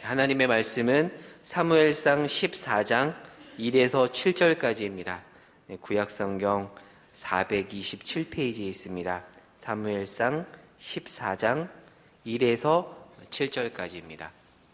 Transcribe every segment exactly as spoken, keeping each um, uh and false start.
하나님의 말씀은 사무엘상 십사 장 일에서 칠 절까지입니다. 구약성경 사백이십칠 페이지에 있습니다. 사무엘상 십사 장 일에서 칠 절까지입니다.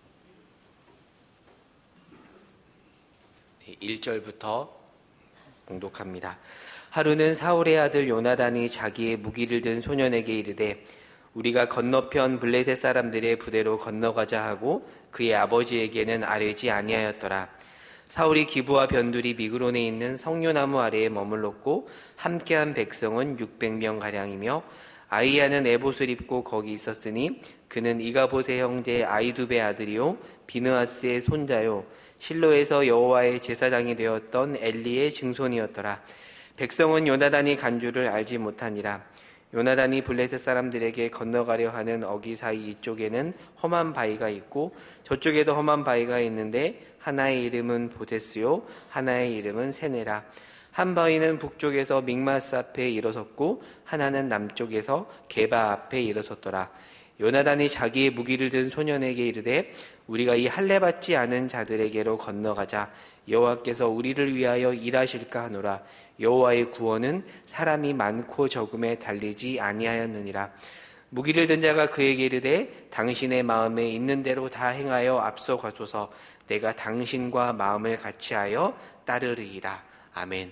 일 절부터 봉독합니다. 하루는 사울의 아들 요나단이 자기의 무기를 든 소년에게 이르되 우리가 건너편 블레셋 사람들의 부대로 건너가자 하고 그의 아버지에게는 아뢰지 아니하였더라. 사울이 기브와 변두리 미그론에 있는 성료나무 아래에 머물렀고 함께한 백성은 육백 명 가량이며 아이야는 에봇을 입고 거기 있었으니 그는 이가봇의 형제 아이두베의 아들이요 비느하스의 손자요 실로에서 여호와의 제사장이 되었던 엘리의 증손이었더라. 백성은 요나단이 간 줄을 알지 못하니라. 요나단이 블레셋 사람들에게 건너가려 하는 어기 사이 이쪽에는 험한 바위가 있고 저쪽에도 험한 바위가 있는데 하나의 이름은 보데스요 하나의 이름은 세네라. 한 바위는 북쪽에서 믹마스 앞에 일어섰고 하나는 남쪽에서 게바 앞에 일어섰더라. 요나단이 자기의 무기를 든 소년에게 이르되 우리가 이 할례 받지 않은 자들에게로 건너가자. 여호와께서 우리를 위하여 일하실까 하노라. 여호와의 구원은 사람이 많고 적음에 달리지 아니하였느니라. 무기를 든 자가 그에게 이르되 당신의 마음에 있는 대로 다 행하여 앞서가소서. 내가 당신과 마음을 같이하여 따르리이다. 아멘.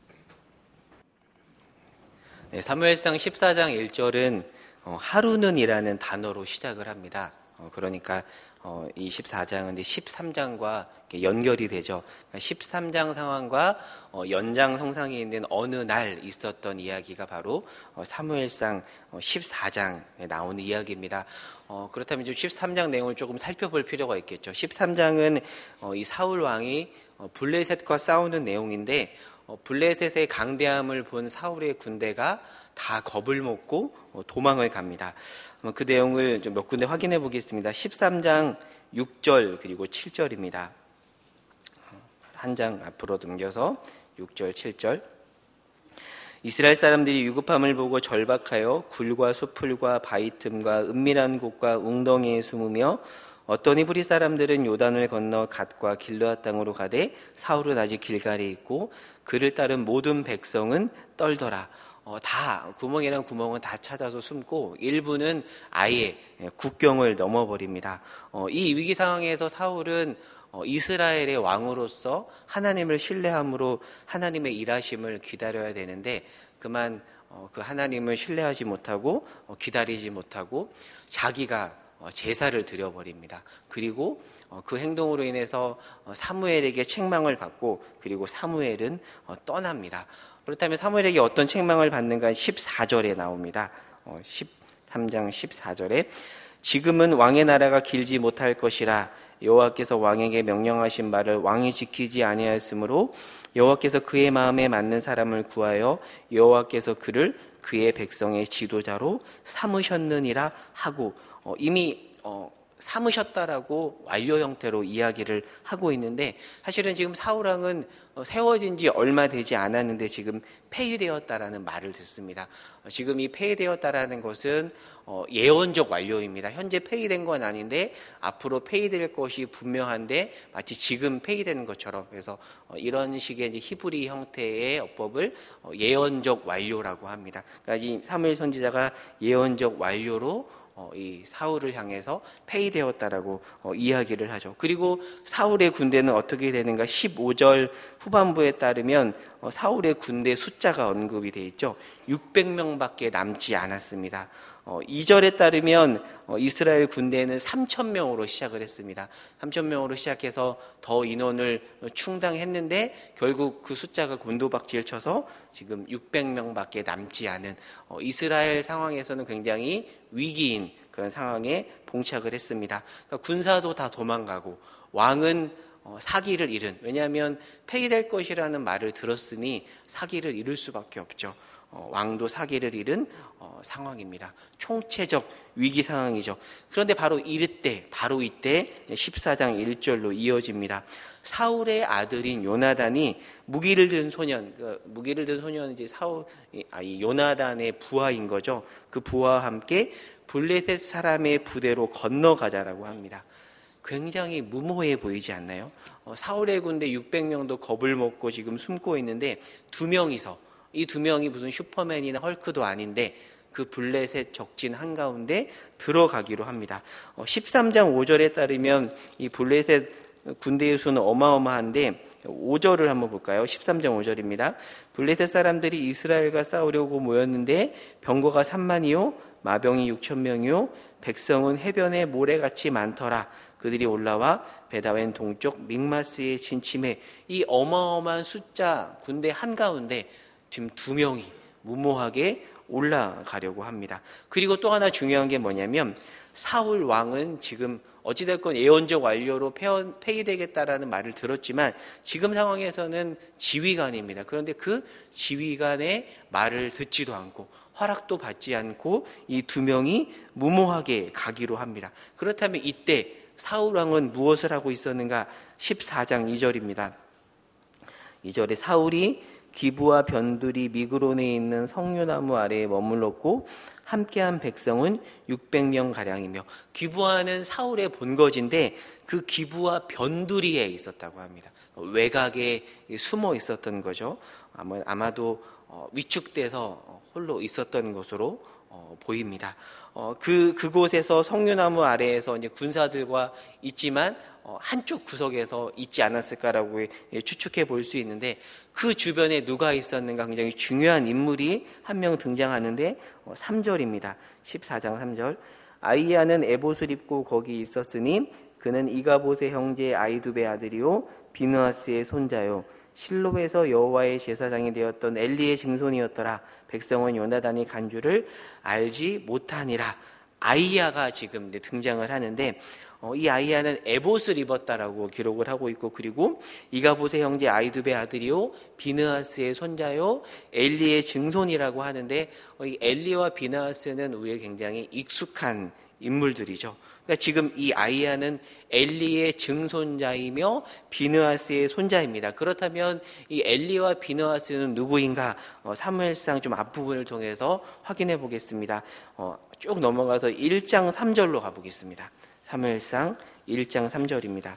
네, 사무엘상 십사 장 일 절은 어, 하루는 이라는 단어로 시작을 합니다. 어, 그러니까 어, 이 십사 장은 이제 십삼 장과 연결이 되죠. 그러니까 십삼 장 상황과 어, 연장성상에 있는 어느 날 있었던 이야기가 바로 어, 사무엘상 어, 십사 장에 나오는 이야기입니다. 어, 그렇다면 이제 십삼 장 내용을 조금 살펴볼 필요가 있겠죠. 십삼 장은 어, 이 사울 왕이 어, 블레셋과 싸우는 내용인데 어, 블레셋의 강대함을 본 사울의 군대가 다 겁을 먹고 도망을 갑니다. 그 내용을 좀 몇 군데 확인해 보겠습니다. 십삼 장 육 절 그리고 칠 절입니다. 한 장 앞으로 넘겨서 육 절, 칠 절. 이스라엘 사람들이 유급함을 보고 절박하여 굴과 수풀과 바위 틈과 은밀한 곳과 웅덩이에 숨으며 어떤 히브리 사람들은 요단을 건너 갓과 길르앗 땅으로 가되 사울은 아직 길갈에 있고 그를 따른 모든 백성은 떨더라. 어, 다 구멍이란 구멍은 다 찾아서 숨고 일부는 아예 국경을 넘어버립니다. 어, 이 위기 상황에서 사울은 어, 이스라엘의 왕으로서 하나님을 신뢰함으로 하나님의 일하심을 기다려야 되는데 그만 어, 그 하나님을 신뢰하지 못하고 어, 기다리지 못하고 자기가 어, 제사를 드려버립니다. 그리고 어, 그 행동으로 인해서 어, 사무엘에게 책망을 받고 그리고 사무엘은 어, 떠납니다. 그렇다면 사무엘에게 어떤 책망을 받는가 십사 절에 나옵니다. 어, 십삼 장 십사 절에 지금은 왕의 나라가 길지 못할 것이라 여호와께서 왕에게 명령하신 바를 왕이 지키지 아니하였으므로 여호와께서 그의 마음에 맞는 사람을 구하여 여호와께서 그를 그의 백성의 지도자로 삼으셨느니라 하고 어, 이미 어, 삼으셨다라고 완료 형태로 이야기를 하고 있는데 사실은 지금 사울왕은 세워진 지 얼마 되지 않았는데 지금 폐위되었다라는 말을 듣습니다. 지금 이 폐위되었다라는 것은 예언적 완료입니다. 현재 폐위된 건 아닌데 앞으로 폐위될 것이 분명한데 마치 지금 폐위되는 것처럼 그래서 이런 식의 히브리 형태의 어법을 예언적 완료라고 합니다. 그러니까 이 사무엘 선지자가 예언적 완료로 어, 이 사울을 향해서 폐위되었다라고 어, 이야기를 하죠. 그리고 사울의 군대는 어떻게 되는가? 십오 절 후반부에 따르면 어, 사울의 군대 숫자가 언급이 되어 있죠. 육백 명밖에 남지 않았습니다. 어, 이 절에 따르면 어, 이스라엘 군대는 삼천 명으로 시작을 했습니다. 삼천 명으로 시작해서 더 인원을 충당했는데 결국 그 숫자가 곤두박질 쳐서 지금 육백 명밖에 남지 않은 어, 이스라엘 상황에서는 굉장히 위기인 그런 상황에 봉착을 했습니다. 그러니까 군사도 다 도망가고 왕은 어, 사기를 잃은 왜냐하면 폐위될 것이라는 말을 들었으니 사기를 잃을 수밖에 없죠. 어, 왕도 사기를 잃은 어, 상황입니다. 총체적 위기 상황이죠. 그런데 바로 이때, 바로 이때 십사 장 일 절로 이어집니다. 사울의 아들인 요나단이 무기를 든 소년, 그 무기를 든 소년은 이제 사울, 아, 이 요나단의 부하인 거죠. 그 부하와 함께 블레셋 사람의 부대로 건너가자라고 합니다. 굉장히 무모해 보이지 않나요? 어, 사울의 군대 육백 명도 겁을 먹고 지금 숨고 있는데 두 명이서, 이 두 명이 무슨 슈퍼맨이나 헐크도 아닌데 그 블레셋 적진 한가운데 들어가기로 합니다. 어, 십삼 장 오 절에 따르면 이 블레셋 군대의 수는 어마어마한데 오 절을 한번 볼까요? 십삼 장 오 절입니다. 블레셋 사람들이 이스라엘과 싸우려고 모였는데 병거가 삼만이요 마병이 육천 명이요 백성은 해변에 모래같이 많더라. 그들이 올라와 베다웬 동쪽 믹마스에 진침해. 이 어마어마한 숫자 군대 한가운데 지금 두 명이 무모하게 올라가려고 합니다. 그리고 또 하나 중요한 게 뭐냐면 사울 왕은 지금 어찌됐건 예언적 완료로 폐위되겠다라는 말을 들었지만 지금 상황에서는 지휘관입니다. 그런데 그 지휘관의 말을 듣지도 않고 허락도 받지 않고 이 두 명이 무모하게 가기로 합니다. 그렇다면 이때 사울 왕은 무엇을 하고 있었는가? 십사 장 이 절입니다. 이 절에 사울이 기브와 변두리 미그론에 있는 석류나무 아래에 머물렀고 함께한 백성은 육백 명 가량이며, 기브와는 사울의 본거지인데 그 기브와 변두리에 있었다고 합니다. 외곽에 숨어 있었던 거죠. 아마도 위축돼서 홀로 있었던 것으로 보입니다. 그 그곳에서 석류나무 아래에서 이제 군사들과 있지만 한쪽 구석에서 있지 않았을까라고 추측해 볼 수 있는데, 그 주변에 누가 있었는가? 굉장히 중요한 인물이 한 명 등장하는데 삼 절입니다. 십사 장 삼 절. 아이야는 에봇을 입고 거기 있었으니 그는 이가봇의 형제 아이두베 아들이요 비느하스의 손자요 실로에서 여호와의 제사장이 되었던 엘리의 증손이었더라. 백성은 요나단이 간 줄을 알지 못하니라. 아이야가 지금 등장을 하는데 어, 이 아이야는 에봇을 입었다라고 기록을 하고 있고, 그리고 이가봇의 형제 아이두베 아들이요 비느하스의 손자요 엘리의 증손이라고 하는데 어, 이 엘리와 비느하스는 우리에게 굉장히 익숙한 인물들이죠. 그러니까 지금 이 아이야는 엘리의 증손자이며 비느하스의 손자입니다. 그렇다면 이 엘리와 비느하스는 누구인가? 어, 사무엘상 좀 앞부분을 통해서 확인해 보겠습니다. 어, 쭉 넘어가서 일 장 삼 절로 가보겠습니다. 사무엘상 일 장 삼 절입니다.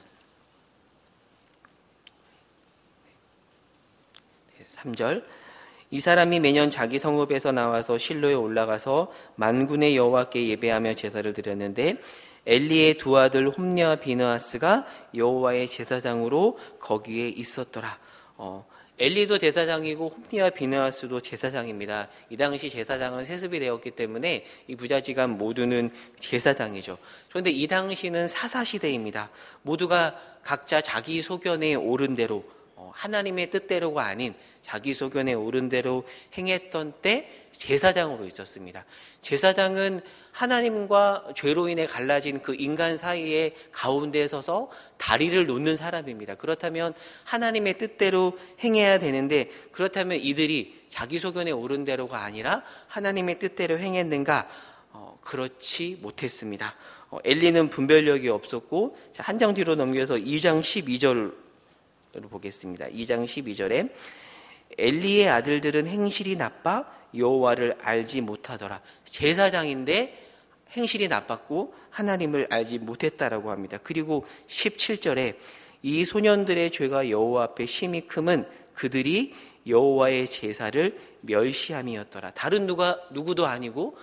삼 절. 이 사람이 매년 자기 성읍에서 나와서 실로에 올라가서 만군의 여호와께 예배하며 제사를 드렸는데 엘리의 두 아들 홈냐와 비느하스가 여호와의 제사장으로 거기에 있었더라. 어, 엘리도 제사장이고 홈니와 비느하스도 제사장입니다. 이 당시 제사장은 세습이 되었기 때문에 이 부자지간 모두는 제사장이죠. 그런데 이 당시는 사사시대입니다. 모두가 각자 자기 소견에 옳은 대로, 하나님의 뜻대로가 아닌 자기 소견에 옳은 대로 행했던 때 제사장으로 있었습니다. 제사장은 하나님과 죄로 인해 갈라진 그 인간 사이에 가운데 서서 다리를 놓는 사람입니다. 그렇다면 하나님의 뜻대로 행해야 되는데, 그렇다면 이들이 자기 소견에 옳은 대로가 아니라 하나님의 뜻대로 행했는가? 어, 그렇지 못했습니다. 어, 엘리는 분별력이 없었고, 한 장 뒤로 넘겨서 이 장 십이 절을 보겠습니다. 이 장 십이 절에 엘리의 아들들은 행실이 나빠 여호와를 알지 못하더라. 제사장인데 행실이 나빴고 하나님을 알지 못했다라고 합니다. 그리고 십칠 절에 이 소년들의 죄가 여호와 앞에 심히 크면 그들이 여호와의 제사를 멸시함이었더라. 다른 누가 누구도 아니고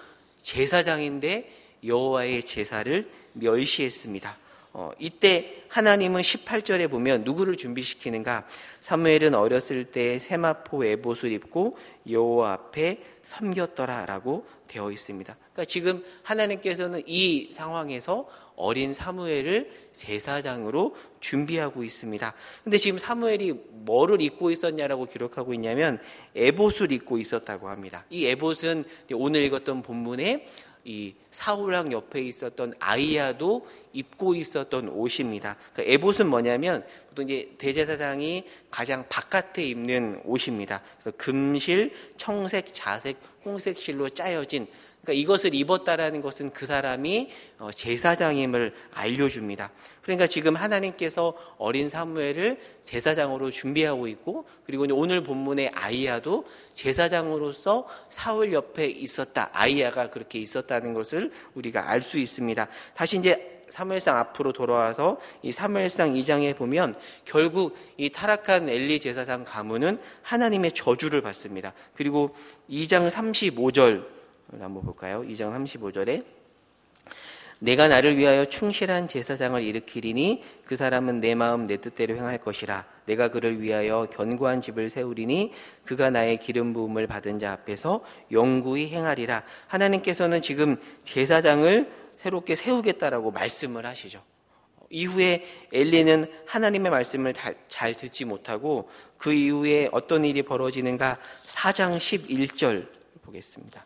제사장인데 여호와의 제사를 멸시했습니다. 어, 이때 하나님은 십팔 절에 보면 누구를 준비시키는가? 사무엘은 어렸을 때 세마포 에봇을 입고 여호와 앞에 섬겼더라라고 되어 있습니다. 그러니까 지금 하나님께서는 이 상황에서 어린 사무엘을 제사장으로 준비하고 있습니다. 근데 지금 사무엘이 뭐를 입고 있었냐라고 기록하고 있냐면 에봇을 입고 있었다고 합니다. 이 에봇은 오늘 읽었던 본문에 이 사울왕 옆에 있었던 아이야도 입고 있었던 옷입니다. 그러니까 에봇은 뭐냐면 보통 이제 대제사장이 가장 바깥에 입는 옷입니다. 그래서 금실, 청색, 자색, 홍색 실로 짜여진, 그러니까 이것을 입었다라는 것은 그 사람이 제사장임을 알려줍니다. 그러니까 지금 하나님께서 어린 사무엘을 제사장으로 준비하고 있고, 그리고 오늘 본문의 아이야도 제사장으로서 사울 옆에 있었다. 아이야가 그렇게 있었다는 것을 우리가 알 수 있습니다. 다시 이제 사무엘상 앞으로 돌아와서 이 사무엘상 이 장에 보면 결국 이 타락한 엘리 제사장 가문은 하나님의 저주를 받습니다. 그리고 이 장 삼십오 절 한번 볼까요? 이 장 삼십오 절에 내가 나를 위하여 충실한 제사장을 일으키리니 그 사람은 내 마음 내 뜻대로 행할 것이라. 내가 그를 위하여 견고한 집을 세우리니 그가 나의 기름 부음을 받은 자 앞에서 영구히 행하리라. 하나님께서는 지금 제사장을 새롭게 세우겠다라고 말씀을 하시죠. 이후에 엘리는 하나님의 말씀을 잘 듣지 못하고 그 이후에 어떤 일이 벌어지는가? 사 장 십일 절 보겠습니다.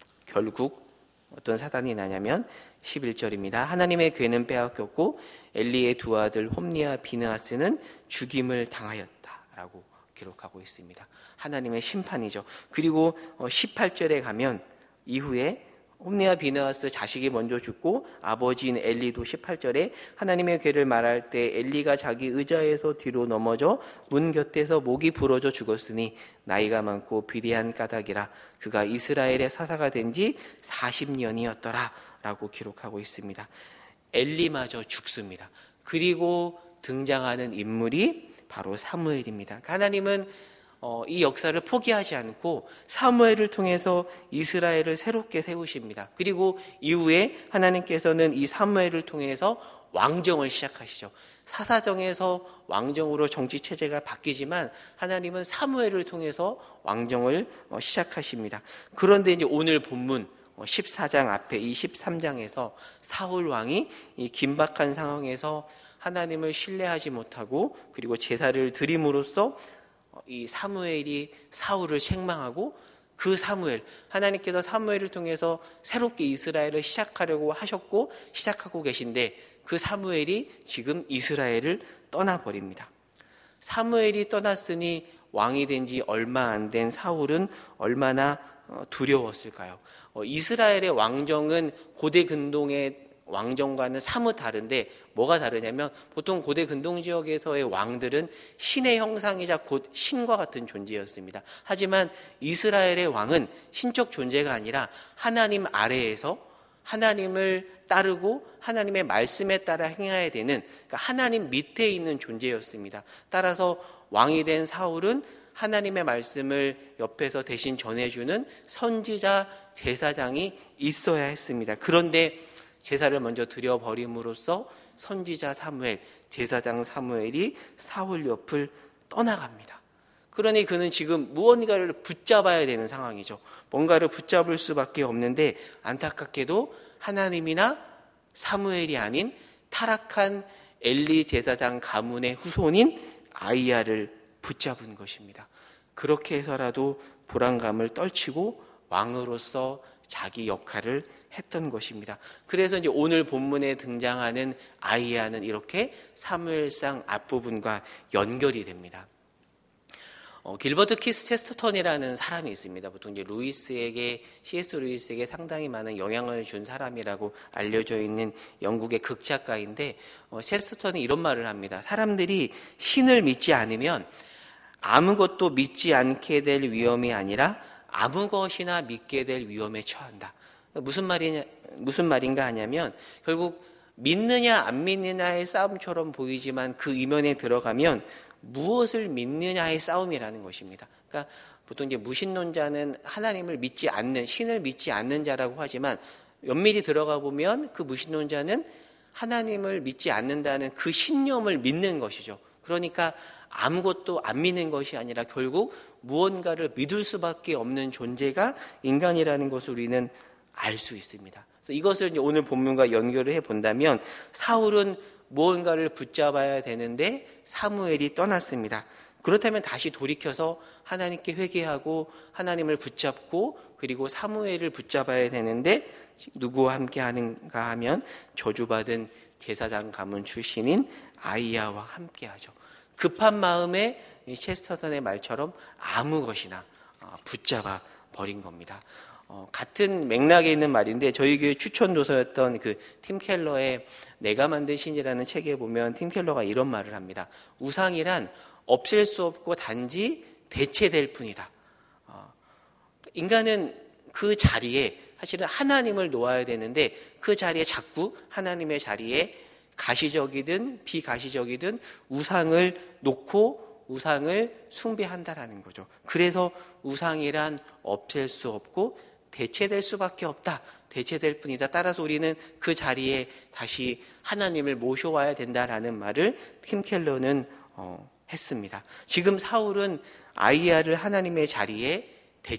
결국 어떤 사단이 나냐면 십일 절입니다. 하나님의 궤는 빼앗겼고 엘리의 두 아들 홈니와 비느하스는 죽임을 당하였다라고 기록하고 있습니다. 하나님의 심판이죠. 그리고 십팔 절에 가면 이후에 홈니와 비느하스 자식이 먼저 죽고 아버지인 엘리도 십팔 절에 하나님의 궤를 말할 때 엘리가 자기 의자에서 뒤로 넘어져 문 곁에서 목이 부러져 죽었으니 나이가 많고 비리한 까닭이라. 그가 이스라엘의 사사가 된 지 사십 년이었더라 라고 기록하고 있습니다. 엘리마저 죽습니다. 그리고 등장하는 인물이 바로 사무엘입니다. 하나님은 어, 이 역사를 포기하지 않고 사무엘을 통해서 이스라엘을 새롭게 세우십니다. 그리고 이후에 하나님께서는 이 사무엘을 통해서 왕정을 시작하시죠. 사사정에서 왕정으로 정치체제가 바뀌지만 하나님은 사무엘을 통해서 왕정을 어, 시작하십니다. 그런데 이제 오늘 본문 십사 장 앞에 이 십삼 장에서 사울 왕이 이 긴박한 상황에서 하나님을 신뢰하지 못하고 그리고 제사를 드림으로써 이 사무엘이 사울을 책망하고 그 사무엘, 하나님께서 사무엘을 통해서 새롭게 이스라엘을 시작하려고 하셨고 시작하고 계신데 그 사무엘이 지금 이스라엘을 떠나버립니다. 사무엘이 떠났으니 왕이 된 지 얼마 안 된 사울은 얼마나 두려웠을까요? 이스라엘의 왕정은 고대 근동의 왕정과는 사뭇 다른데 뭐가 다르냐면 보통 고대 근동 지역에서의 왕들은 신의 형상이자 곧 신과 같은 존재였습니다. 하지만 이스라엘의 왕은 신적 존재가 아니라 하나님 아래에서 하나님을 따르고 하나님의 말씀에 따라 행해야 되는, 그러니까 하나님 밑에 있는 존재였습니다. 따라서 왕이 된 사울은 하나님의 말씀을 옆에서 대신 전해주는 선지자 제사장이 있어야 했습니다. 그런데 제사를 먼저 드려버림으로써 선지자 사무엘, 제사장 사무엘이 사울 옆을 떠나갑니다. 그러니 그는 지금 무언가를 붙잡아야 되는 상황이죠. 뭔가를 붙잡을 수밖에 없는데 안타깝게도 하나님이나 사무엘이 아닌 타락한 엘리 제사장 가문의 후손인 아이야를 붙잡은 것입니다. 그렇게 해서라도 불안감을 떨치고 왕으로서 자기 역할을 했던 것입니다. 그래서 이제 오늘 본문에 등장하는 아이야는 이렇게 사무엘상 앞부분과 연결이 됩니다. 어, 길버트 키스 체스터턴이라는 사람이 있습니다. 보통 이제 루이스에게, 씨에스 루이스에게 상당히 많은 영향을 준 사람이라고 알려져 있는 영국의 극작가인데, 어, 체스터턴이 이런 말을 합니다. 사람들이 신을 믿지 않으면 아무것도 믿지 않게 될 위험이 아니라 아무 것이나 믿게 될 위험에 처한다. 무슨 말이냐, 무슨 말인가 하냐면 결국 믿느냐 안 믿느냐의 싸움처럼 보이지만 그 이면에 들어가면 무엇을 믿느냐의 싸움이라는 것입니다. 그러니까 보통 이제 무신론자는 하나님을 믿지 않는, 신을 믿지 않는 자라고 하지만 면밀히 들어가 보면 그 무신론자는 하나님을 믿지 않는다는 그 신념을 믿는 것이죠. 그러니까 아무것도 안 믿는 것이 아니라 결국 무언가를 믿을 수밖에 없는 존재가 인간이라는 것을 우리는 알 수 있습니다. 그래서 이것을 이제 오늘 본문과 연결을 해 본다면 사울은 무언가를 붙잡아야 되는데 사무엘이 떠났습니다. 그렇다면 다시 돌이켜서 하나님께 회개하고 하나님을 붙잡고 그리고 사무엘을 붙잡아야 되는데 누구와 함께 하는가 하면 저주받은 제사장 가문 출신인 아이야와 함께 하죠. 급한 마음에 체스터턴의 말처럼 아무 것이나 붙잡아 버린 겁니다. 어, 같은 맥락에 있는 말인데 저희 교회 추천 도서였던 그 팀 켈러의 내가 만든 신이라는 책에 보면 팀 켈러가 이런 말을 합니다. 우상이란 없앨 수 없고 단지 대체될 뿐이다. 어, 인간은 그 자리에 사실은 하나님을 놓아야 되는데 그 자리에 자꾸 하나님의 자리에 가시적이든 비가시적이든 우상을 놓고 우상을 숭배한다라는 거죠. 그래서 우상이란 없앨 수 없고 대체될 수밖에 없다. 대체될 뿐이다. 따라서 우리는 그 자리에 다시 하나님을 모셔와야 된다라는 말을 팀 켈러는 어, 했습니다. 지금 사울은 아히야를 하나님의 자리에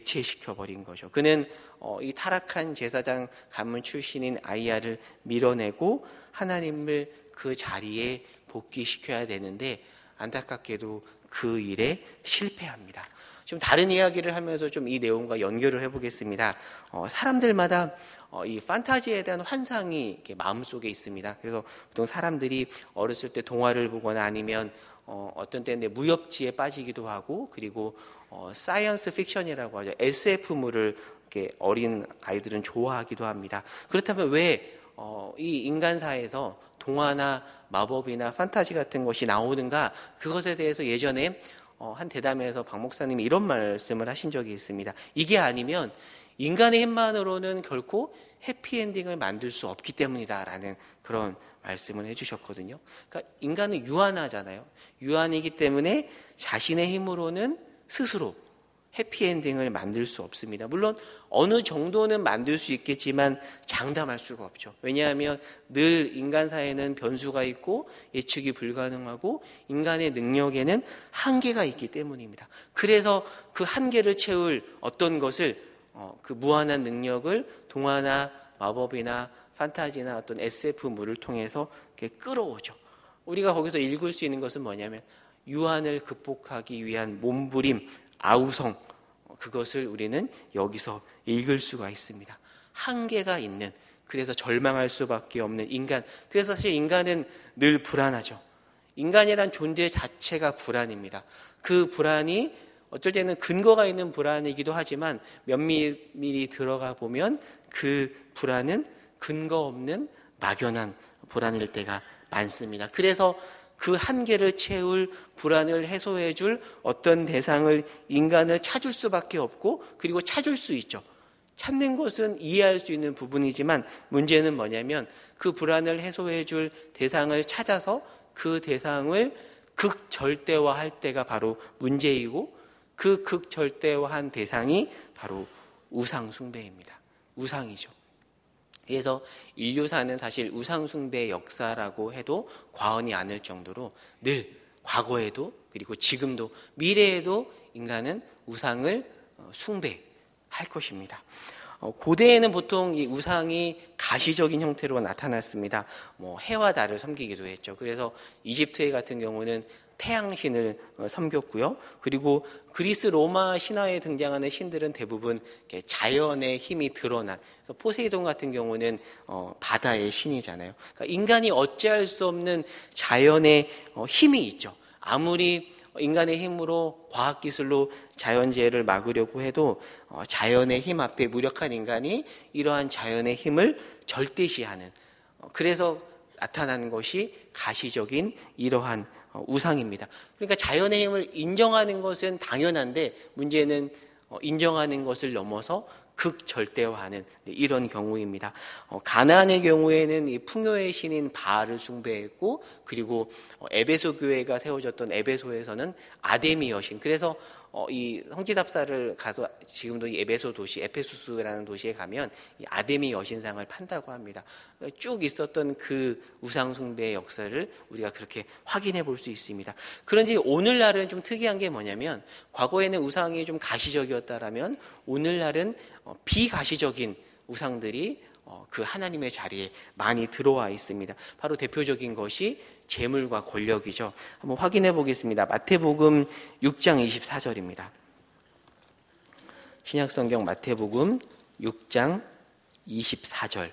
대체시켜버린 거죠. 그는 어, 이 타락한 제사장 가문 출신인 아히야를 밀어내고 하나님을 그 자리에 복귀시켜야 되는데 안타깝게도 그 일에 실패합니다. 좀 다른 이야기를 하면서 좀 이 내용과 연결을 해보겠습니다. 어, 사람들마다 어, 이 판타지에 대한 환상이 이렇게 마음속에 있습니다. 그래서 보통 사람들이 어렸을 때 동화를 보거나 아니면 어, 어떤 때는 무협지에 빠지기도 하고 그리고 어, 사이언스 픽션이라고 하죠. 에스에프물을 이렇게 어린 아이들은 좋아하기도 합니다. 그렇다면 왜 어, 이 인간사에서 동화나 마법이나 판타지 같은 것이 나오는가? 그것에 대해서 예전에 어, 한 대담회에서 박 목사님이 이런 말씀을 하신 적이 있습니다. 이게 아니면 인간의 힘만으로는 결코 해피엔딩을 만들 수 없기 때문이다라는 그런 말씀을 해주셨거든요. 그러니까 인간은 유한하잖아요. 유한이기 때문에 자신의 힘으로는 스스로 해피엔딩을 만들 수 없습니다. 물론 어느 정도는 만들 수 있겠지만 장담할 수가 없죠. 왜냐하면 늘 인간사에는 변수가 있고 예측이 불가능하고 인간의 능력에는 한계가 있기 때문입니다. 그래서 그 한계를 채울 어떤 것을 어, 그 무한한 능력을 동화나 마법이나 판타지나 어떤 에스에프물을 통해서 이렇게 끌어오죠. 우리가 거기서 읽을 수 있는 것은 뭐냐면 유한을 극복하기 위한 몸부림, 아우성, 그것을 우리는 여기서 읽을 수가 있습니다. 한계가 있는, 그래서 절망할 수밖에 없는 인간. 그래서 사실 인간은 늘 불안하죠. 인간이란 존재 자체가 불안입니다. 그 불안이 어떨 때는 근거가 있는 불안이기도 하지만 면밀히 들어가 보면 그 불안은 근거 없는 막연한 불안일 때가 많습니다. 그래서 그 한계를 채울 불안을 해소해 줄 어떤 대상을 인간을 찾을 수밖에 없고 그리고 찾을 수 있죠. 찾는 것은 이해할 수 있는 부분이지만 문제는 뭐냐면 그 불안을 해소해 줄 대상을 찾아서 그 대상을 극절대화할 때가 바로 문제이고 그 극절대화한 대상이 바로 우상 숭배입니다. 우상이죠. 그래서 인류사는 사실 우상 숭배의 역사라고 해도 과언이 아닐 정도로 늘 과거에도 그리고 지금도 미래에도 인간은 우상을 숭배할 것입니다. 고대에는 보통 이 우상이 가시적인 형태로 나타났습니다. 뭐 해와 달을 섬기기도 했죠. 그래서 이집트의 같은 경우는 태양신을 섬겼고요. 그리고 그리스 로마 신화에 등장하는 신들은 대부분 자연의 힘이 드러난, 그래서 포세이돈 같은 경우는 어, 바다의 신이잖아요. 그러니까 인간이 어찌할 수 없는 자연의 어, 힘이 있죠. 아무리 인간의 힘으로 과학기술로 자연재해를 막으려고 해도 어, 자연의 힘 앞에 무력한 인간이 이러한 자연의 힘을 절대시하는, 어, 그래서 나타나는 것이 가시적인 이러한 우상입니다. 그러니까 자연의 힘을 인정하는 것은 당연한데 문제는 인정하는 것을 넘어서 극절대화하는 이런 경우입니다. 가나안의 경우에는 이 풍요의 신인 바알을 숭배했고 그리고 에베소 교회가 세워졌던 에베소에서는 아데미 여신, 그래서 이 성지답사를 가서 지금도 이 에베소 도시 에페수스라는 도시에 가면 이 아데미 여신상을 판다고 합니다. 쭉 있었던 그 우상 숭배의 역사를 우리가 그렇게 확인해 볼 수 있습니다. 그런지 오늘날은 좀 특이한 게 뭐냐면 과거에는 우상이 좀 가시적이었다라면 오늘날은 비가시적인 우상들이 그 하나님의 자리에 많이 들어와 있습니다. 바로 대표적인 것이 재물과 권력이죠. 한번 확인해 보겠습니다. 마태복음 육 장 이십사 절입니다. 신약성경 마태복음 육 장 이십사 절.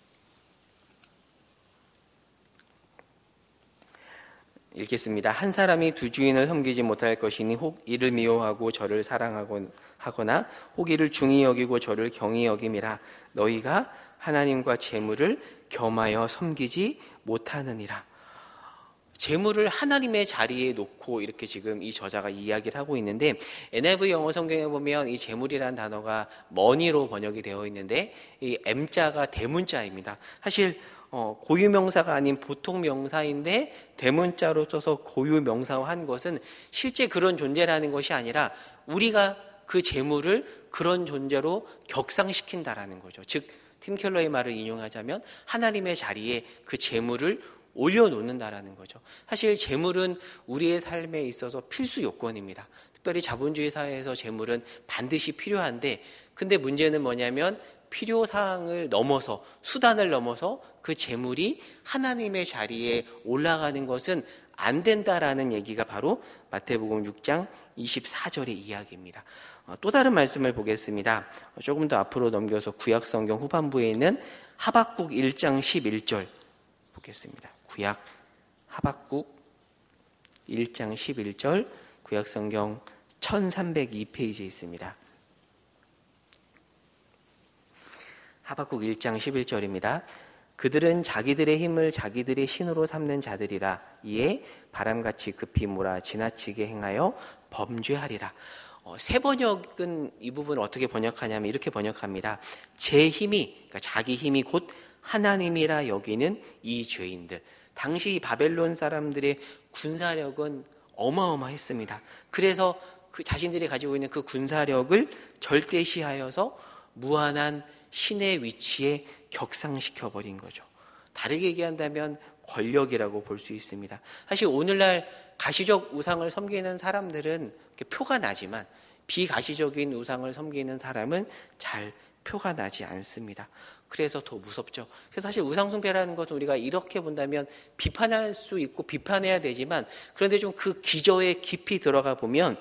읽겠습니다. 한 사람이 두 주인을 섬기지 못할 것이니 혹 이를 미워하고 저를 사랑하거나 혹 이를 중히 여기고 저를 경히 여김이라. 너희가 하나님과 재물을 겸하여 섬기지 못하느니라. 재물을 하나님의 자리에 놓고 이렇게 지금 이 저자가 이야기를 하고 있는데, 엔아이브이 영어 성경에 보면 이 재물이라는 단어가 money로 번역이 되어 있는데 이 M자가 대문자입니다. 사실 어, 고유명사가 아닌 보통 명사인데 대문자로 써서 고유명사화한 것은 실제 그런 존재라는 것이 아니라 우리가 그 재물을 그런 존재로 격상시킨다라는 거죠. 즉 팀 켈러의 말을 인용하자면 하나님의 자리에 그 재물을 올려놓는다라는 거죠. 사실 재물은 우리의 삶에 있어서 필수 요건입니다. 특별히 자본주의 사회에서 재물은 반드시 필요한데, 근데 문제는 뭐냐면 필요사항을 넘어서, 수단을 넘어서 그 재물이 하나님의 자리에 올라가는 것은 안 된다라는 얘기가 바로 마태복음 육 장 이십사 절의 이야기입니다. 또 다른 말씀을 보겠습니다. 조금 더 앞으로 넘겨서 구약성경 후반부에 있는 하박국 일 장 십일 절 보겠습니다. 구약 하박국 일 장 십일 절, 구약성경 천삼백이 페이지에 있습니다. 하박국 일 장 십일 절입니다. 그들은 자기들의 힘을 자기들의 신으로 삼는 자들이라. 이에 바람같이 급히 몰아 지나치게 행하여 범죄하리라. 어, 새 번역은 이 부분을 어떻게 번역하냐면 이렇게 번역합니다. 제 힘이, 그러니까 자기 힘이 곧 하나님이라 여기는 이 죄인들. 당시 바벨론 사람들의 군사력은 어마어마했습니다. 그래서 그 자신들이 가지고 있는 그 군사력을 절대시하여서 무한한 신의 위치에 격상시켜버린 거죠. 다르게 얘기한다면 권력이라고 볼 수 있습니다. 사실 오늘날 가시적 우상을 섬기는 사람들은 표가 나지만 비가시적인 우상을 섬기는 사람은 잘 표가 나지 않습니다. 그래서 더 무섭죠. 그래서 사실 우상숭배라는 것은 우리가 이렇게 본다면 비판할 수 있고 비판해야 되지만, 그런데 좀 그 기저에 깊이 들어가 보면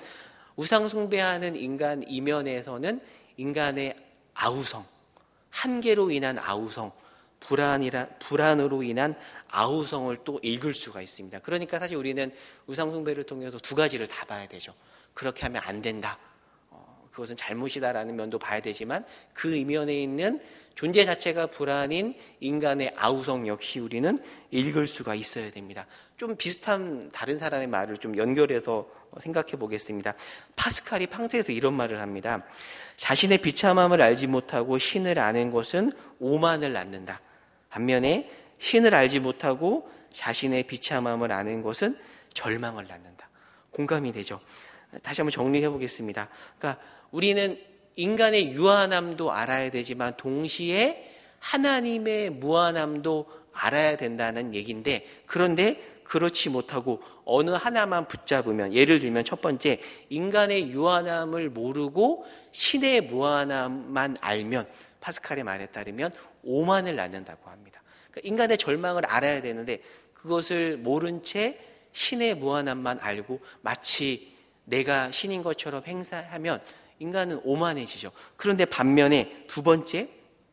우상숭배하는 인간 이면에서는 인간의 아우성, 한계로 인한 아우성, 불안이라, 불안으로 인한 아우성을 또 읽을 수가 있습니다. 그러니까 사실 우리는 우상숭배를 통해서 두 가지를 다 봐야 되죠. 그렇게 하면 안 된다, 어, 그것은 잘못이다라는 면도 봐야 되지만 그 이면에 있는 존재 자체가 불안인 인간의 아우성 역시 우리는 읽을 수가 있어야 됩니다. 좀 비슷한 다른 사람의 말을 좀 연결해서 생각해 보겠습니다. 파스칼이 팡세에서 이런 말을 합니다. 자신의 비참함을 알지 못하고 신을 아는 것은 오만을 낳는다. 반면에 신을 알지 못하고 자신의 비참함을 아는 것은 절망을 낳는다. 공감이 되죠? 다시 한번 정리해 보겠습니다. 그러니까 우리는 인간의 유한함도 알아야 되지만 동시에 하나님의 무한함도 알아야 된다는 얘기인데, 그런데 그렇지 못하고 어느 하나만 붙잡으면, 예를 들면 첫 번째, 인간의 유한함을 모르고 신의 무한함만 알면, 파스칼의 말에 따르면 오만을 낳는다고 합니다. 그러니까 인간의 절망을 알아야 되는데 그것을 모른 채 신의 무한함만 알고 마치 내가 신인 것처럼 행사하면 인간은 오만해지죠. 그런데 반면에 두 번째,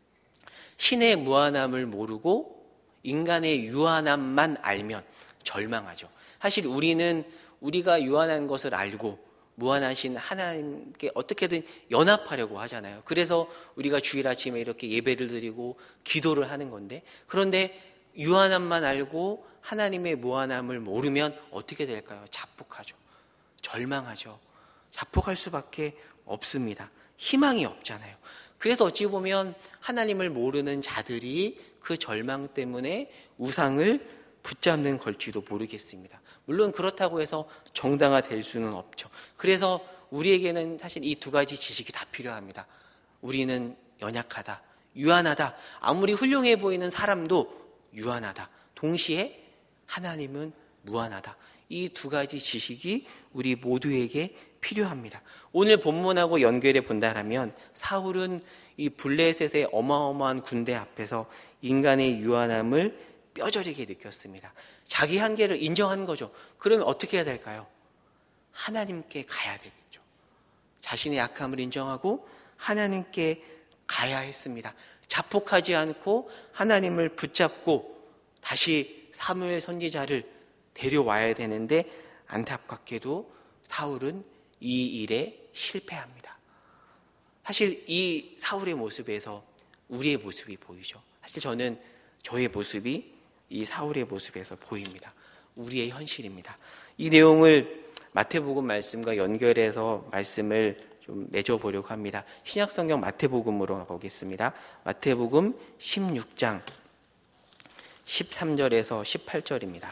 신의 무한함을 모르고 인간의 유한함만 알면 절망하죠. 사실 우리는 우리가 유한한 것을 알고 무한하신 하나님께 어떻게든 연합하려고 하잖아요. 그래서 우리가 주일 아침에 이렇게 예배를 드리고 기도를 하는 건데, 그런데 유한함만 알고 하나님의 무한함을 모르면 어떻게 될까요? 자폭하죠. 절망하죠. 자폭할 수밖에 없습니다. 희망이 없잖아요. 그래서 어찌 보면 하나님을 모르는 자들이 그 절망 때문에 우상을 붙잡는 걸지도 모르겠습니다. 물론 그렇다고 해서 정당화될 수는 없죠. 그래서 우리에게는 사실 이 두 가지 지식이 다 필요합니다. 우리는 연약하다, 유한하다. 아무리 훌륭해 보이는 사람도 유한하다. 동시에 하나님은 무한하다. 이 두 가지 지식이 우리 모두에게 필요합니다. 오늘 본문하고 연결해 본다면 사울은 이 블레셋의 어마어마한 군대 앞에서 인간의 유한함을 뼈저리게 느꼈습니다. 자기 한계를 인정한 거죠. 그러면 어떻게 해야 될까요? 하나님께 가야 되겠죠. 자신의 약함을 인정하고 하나님께 가야 했습니다. 자폭하지 않고 하나님을 붙잡고 다시 사무엘 선지자를 데려와야 되는데 안타깝게도 사울은 이 일에 실패합니다. 사실 이 사울의 모습에서 우리의 모습이 보이죠. 사실 저는 저의 모습이 이 사울의 모습에서 보입니다. 우리의 현실입니다. 이 내용을 마태복음 말씀과 연결해서 말씀을 좀 맺어보려고 합니다. 신약성경 마태복음으로 가보겠습니다. 마태복음 십육 장 십삼 절에서 십팔 절입니다.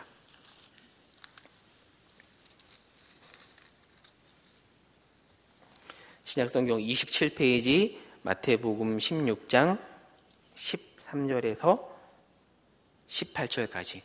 신약성경 이십칠 페이지 마태복음 십육 장 십삼 절에서 십팔 절까지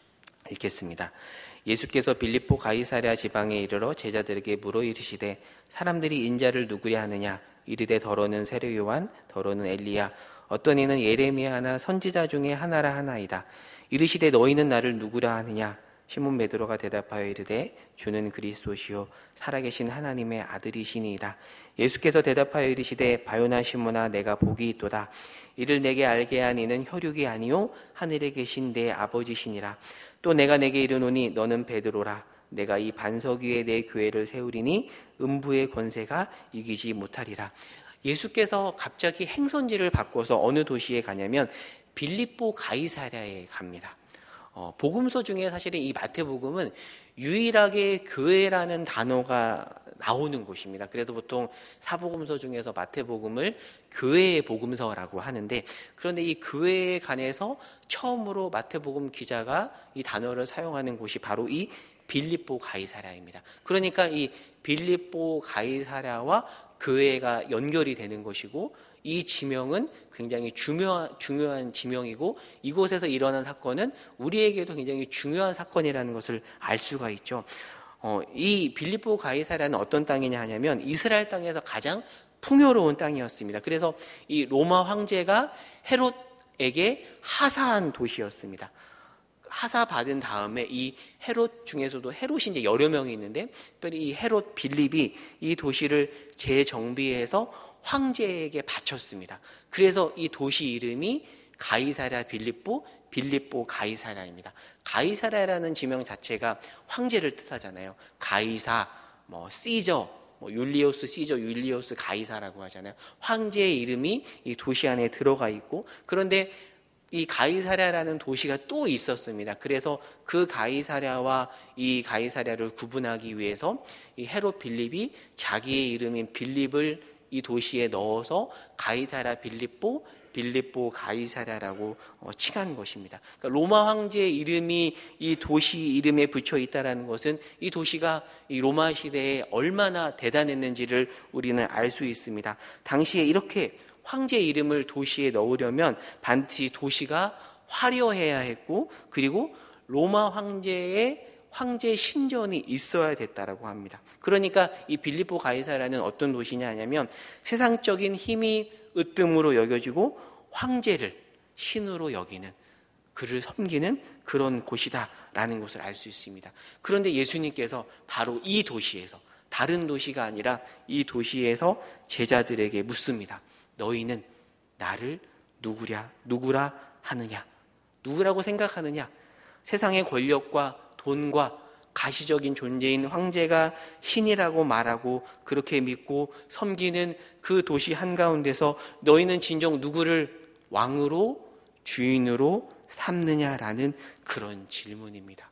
읽겠습니다. 예수께서 빌립보 가이사랴 지방에 이르러 제자들에게 물어 이르시되 사람들이 인자를 누구랴 하느냐 이르되 더러는 세례 요한 더러는 엘리야 어떤 이는 예레미야나 선지자 중에 하나라 하나이다. 이르시되 너희는 나를 누구라 하느냐 시몬 베드로가 대답하여 이르되 주는 그리스도시요 살아계신 하나님의 아들이시니이다. 예수께서 대답하여 이르시되 바요나 시몬아 내가 복이 있도다. 이를 내게 알게 한 이는 혈육이 아니요 하늘에 계신 내 아버지시니라. 또 내가 내게 이르노니 너는 베드로라. 내가 이 반석 위에 내 교회를 세우리니 음부의 권세가 이기지 못하리라. 예수께서 갑자기 행선지를 바꿔서 어느 도시에 가냐면 빌립보 가이사랴에 갑니다. 어, 복음서 중에 사실은 이 마태복음은 유일하게 교회라는 단어가 나오는 곳입니다. 그래서 보통 사복음서 중에서 마태복음을 교회의 복음서라고 하는데, 그런데 이 교회에 관해서 처음으로 마태복음 기자가 이 단어를 사용하는 곳이 바로 이 빌립보 가이사랴입니다. 그러니까 이 빌립보 가이사랴와 교회가 연결이 되는 것이고, 이 지명은 굉장히 중요한, 중요한 지명이고, 이곳에서 일어난 사건은 우리에게도 굉장히 중요한 사건이라는 것을 알 수가 있죠. 어, 이 빌립보 가이사랴는 어떤 땅이냐 하냐면 이스라엘 땅에서 가장 풍요로운 땅이었습니다. 그래서 이 로마 황제가 헤롯에게 하사한 도시였습니다. 하사 받은 다음에 이 헤롯 중에서도 헤롯이 이제 여러 명이 있는데, 특별히 이 헤롯 빌립이 이 도시를 재정비해서 황제에게 바쳤습니다. 그래서 이 도시 이름이 가이사랴 빌립보, 빌립보 가이사랴입니다. 가이사랴라는 지명 자체가 황제를 뜻하잖아요. 가이사, 뭐 시저, 뭐 율리오스 시저, 율리오스 가이사라고 하잖아요. 황제의 이름이 이 도시 안에 들어가 있고, 그런데 이 가이사랴라는 도시가 또 있었습니다. 그래서 그 가이사랴와 이 가이사랴를 구분하기 위해서 이 헤롯 빌립이 자기의 이름인 빌립을 이 도시에 넣어서 가이사랴 빌립보, 빌립보 가이사랴라고 칭한 것입니다. 그러니까 로마 황제의 이름이 이 도시 이름에 붙여 있다는 것은 이 도시가 이 로마 시대에 얼마나 대단했는지를 우리는 알 수 있습니다. 당시에 이렇게 황제 이름을 도시에 넣으려면 반드시 도시가 화려해야 했고, 그리고 로마 황제의 황제 신전이 있어야 됐다라고 합니다. 그러니까 이 빌립보 가이사랴는 어떤 도시냐 하냐면 세상적인 힘이 으뜸으로 여겨지고 황제를 신으로 여기는, 그를 섬기는 그런 곳이다라는 것을 알 수 있습니다. 그런데 예수님께서 바로 이 도시에서, 다른 도시가 아니라 이 도시에서 제자들에게 묻습니다. 너희는 나를 누구랴, 누구라 하느냐? 누구라고 생각하느냐? 세상의 권력과 돈과 가시적인 존재인 황제가 신이라고 말하고 그렇게 믿고 섬기는 그 도시 한가운데서 너희는 진정 누구를 왕으로, 주인으로 삼느냐라는 그런 질문입니다.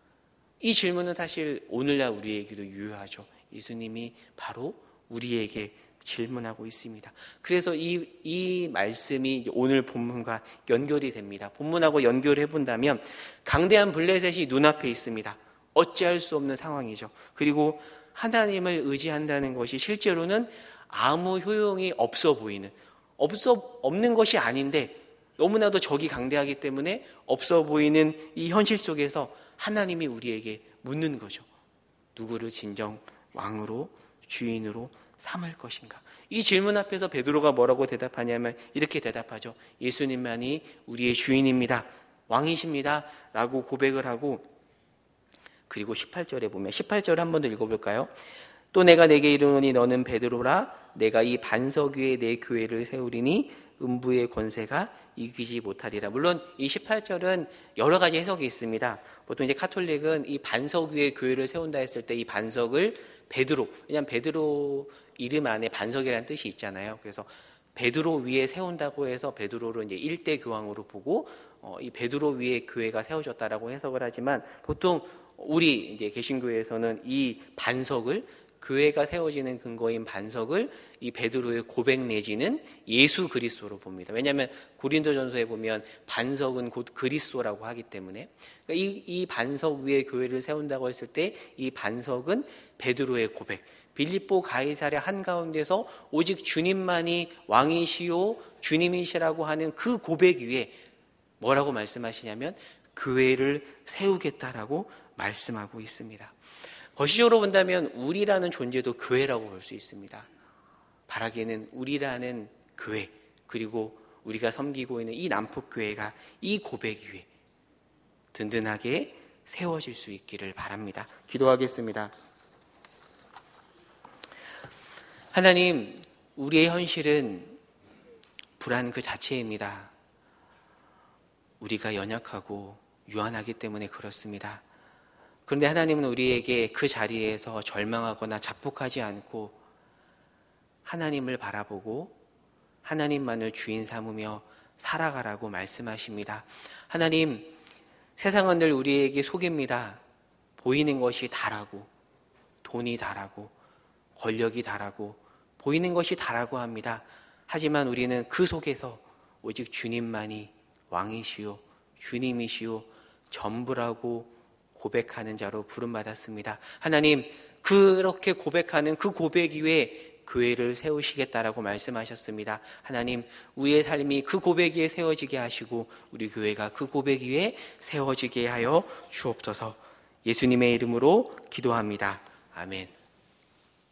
이 질문은 사실 오늘날 우리에게도 유효하죠. 예수님이 바로 우리에게 질문하고 있습니다. 그래서 이, 이 말씀이 오늘 본문과 연결이 됩니다. 본문하고 연결해 본다면 강대한 블레셋이 눈앞에 있습니다. 어찌할 수 없는 상황이죠. 그리고 하나님을 의지한다는 것이 실제로는 아무 효용이 없어 보이는, 없어, 없는 것이 아닌데 너무나도 적이 강대하기 때문에 없어 보이는 이 현실 속에서 하나님이 우리에게 묻는 거죠. 누구를 진정 왕으로, 주인으로 삼을 것인가? 이 질문 앞에서 베드로가 뭐라고 대답하냐면 이렇게 대답하죠. 예수님만이 우리의 주인입니다. 왕이십니다. 라고 고백을 하고, 그리고 십팔 절에 보면, 십팔 절 한 번 더 읽어볼까요? 또 내가 내게 이르노니 너는 베드로라. 내가 이 반석 위에 내 교회를 세우리니 음부의 권세가 이기지 못하리라. 물론 이 십팔 절은 여러 가지 해석이 있습니다. 보통 이제 카톨릭은 이 반석 위에 교회를 세운다 했을 때 이 반석을 베드로, 왜냐하면 베드로 이름 안에 반석이라는 뜻이 있잖아요. 그래서 베드로 위에 세운다고 해서 베드로를 이제 일대 교황으로 보고 어, 이 베드로 위에 교회가 세워졌다라고 해석을 하지만 보통 우리 이제 개신교에서는 이 반석을 교회가 세워지는 근거인 반석을 이 베드로의 고백 내지는 예수 그리스도로 봅니다. 왜냐하면 고린도전서에 보면 반석은 곧 그리스도라고 하기 때문에 이, 이 반석 위에 교회를 세운다고 했을 때 이 반석은 베드로의 고백, 빌립보 가이사랴 한가운데서 오직 주님만이 왕이시요 주님이시라고 하는 그 고백 위에 뭐라고 말씀하시냐면 교회를 세우겠다라고 말씀하고 있습니다. 거시적으로 본다면 우리라는 존재도 교회라고 볼 수 있습니다. 바라기에는 우리라는 교회, 그리고 우리가 섬기고 있는 이 남북교회가 이 고백 위에 든든하게 세워질 수 있기를 바랍니다. 기도하겠습니다. 하나님, 우리의 현실은 불안 그 자체입니다. 우리가 연약하고 유한하기 때문에 그렇습니다. 그런데 하나님은 우리에게 그 자리에서 절망하거나 자폭하지 않고 하나님을 바라보고 하나님만을 주인 삼으며 살아가라고 말씀하십니다. 하나님, 세상은 늘 우리에게 속입니다. 보이는 것이 다라고, 돈이 다라고, 권력이 다라고, 보이는 것이 다라고 합니다. 하지만 우리는 그 속에서 오직 주님만이 왕이시오, 주님이시오, 전부라고 고백하는 자로 부름받았습니다. 하나님, 그렇게 고백하는 그 고백 위에 교회를 세우시겠다라고 말씀하셨습니다. 하나님, 우리의 삶이 그 고백 위에 세워지게 하시고 우리 교회가 그 고백 위에 세워지게 하여 주옵소서. 예수님의 이름으로 기도합니다. 아멘.